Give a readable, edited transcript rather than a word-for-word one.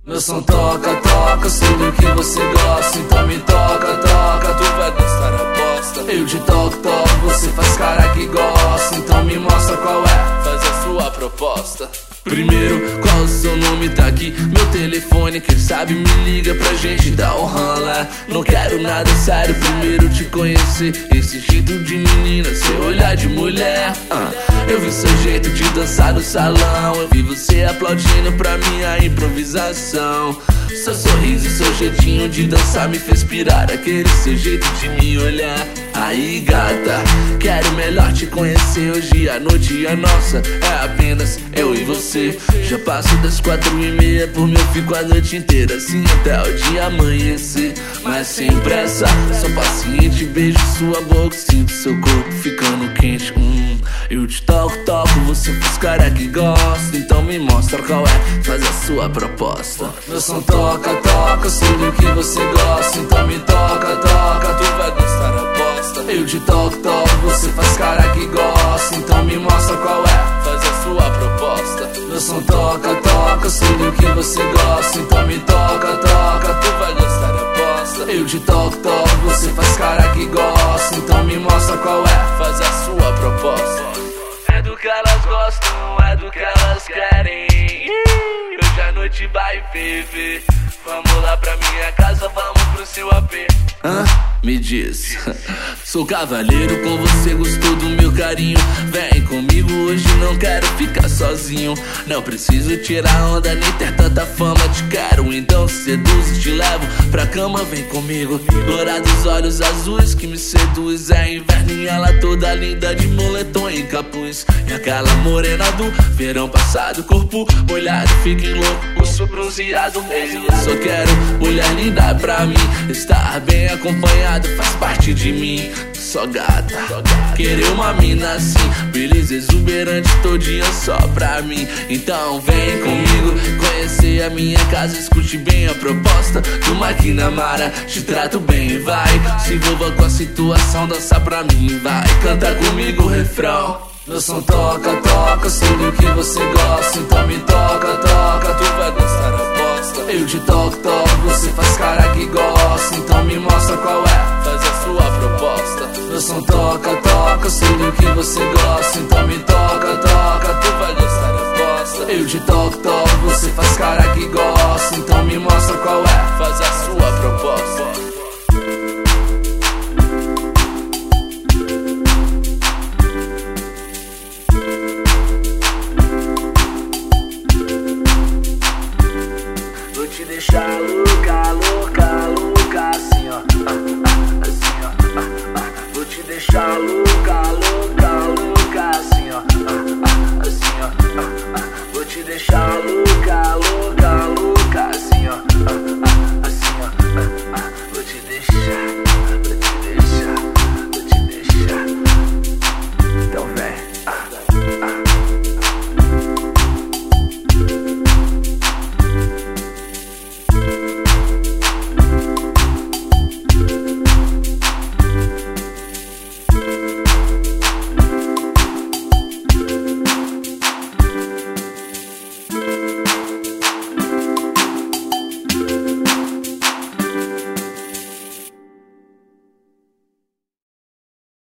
Meu som toca, toca, sei do que você gosta. Então me toca, toca, tu vai gostar, aposta. Eu te toco, toco, você faz cara que gosta. Então me mostra qual é, faz a sua proposta. Primeiro, qual o seu nome, tá aqui meu telefone, quem sabe me liga pra gente dar um rala. Não quero nada sério, primeiro te conhecer. Esse jeito de menina, seu olhar de mulher. Eu vi seu jeito de dançar no salão, eu vi você aplaudindo pra minha improvisação. Seu sorriso, seu jeitinho de dançar me fez pirar, aquele seu jeito de me olhar. Aí gata, quero melhor te conhecer. Hoje a noite é nossa, é apenas eu e você. Já passo das 4:30, por mim eu fico a noite inteira, assim até o dia amanhecer. Mas sem pressa, sou paciente, beijo sua boca, sinto seu corpo ficando quente. Eu te toco, toco, você faz cara que gosta. Então me mostra qual é, faz a sua proposta. Meu som toca, toca, sei do que você gosta. Então me toca, toca, tu vai gostar, aposta. Eu te toco, toco, você faz cara que gosta. Então me mostra qual é, faz a sua proposta. Meu som toca, toca, sei do que você gosta. Então me toca, toca, tu vai gostar, aposta. Eu te toco, toco, você faz cara que gosta. Então me mostra qual é, faz a sua proposta. É do que elas gostam, é do que elas querem. Hoje a noite vai ferver. Vamos lá pra minha casa, vamos pro seu AP. Me diz. Sou cavaleiro, com você gostou do meu carinho. Vem comigo, hoje não quero ficar sozinho. Não preciso tirar onda, nem ter tanta fama. Te quero, então seduz e te levo pra cama, vem comigo. Dourados olhos azuis que me seduz. É inverno e ela toda linda de moletom e capuz. E aquela morena do verão passado, corpo molhado, fica louco, urso bronzeado. Eu só quero mulher linda pra mim. Estar bem acompanhado faz parte de mim. Só gata, querer uma mina assim, beleza exuberante todinha só pra mim. Então vem comigo conhecer a minha casa, escute bem a proposta do Maquinamara. Te trato bem, vai, se envolva com a situação, dança pra mim, vai, canta comigo o refrão. Meu som toca, toca, sei do que você gosta. Então me toca, toca, tu vai gostar, aposta. Eu te toco, toco, você faz cara que gosta. Então me mostra qual é, faz a sua proposta. Meu som toca, toca, sei do que você gosta. Então me toca, toca, tu vai gostar, aposta. Eu te toco, toco, você faz cara que gosta. Então me mostra qual é, faz a sua proposta.